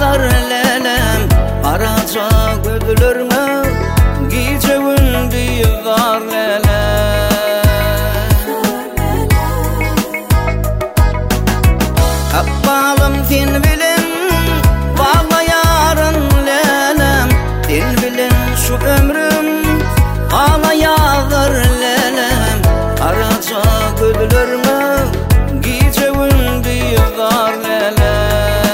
yağlar lelem, araca gödülürme gece gündüz var lelem. Abbalım din bilin bağla yarın lelem, din bilin şu ömrüm ağla yağlar lelem, araca gödülürme gece gündüz var lelem.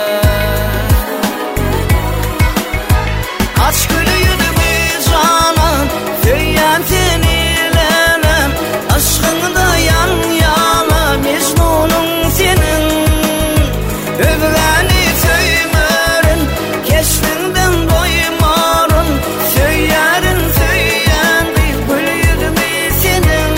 Aç gülüydü bir canan söyyen seni lelem, aşkında yan yana Mecnun'un senin. Övreni söymerin keşfinden doymarın, söylerin söyyen bir gülüydü bir senin.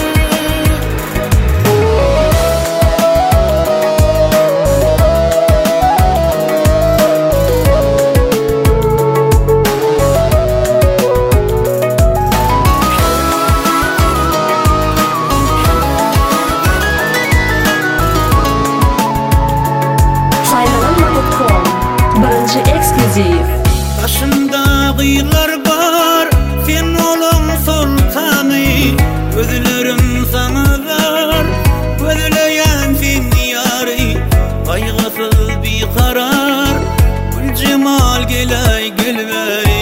Birinci ekskluziv. Başımda kıyılar var, sen olun sultanı. Gözlerim sana ver, gözleyen sen yarı. Kaygısız bir karar, gül cemal geley gülveri.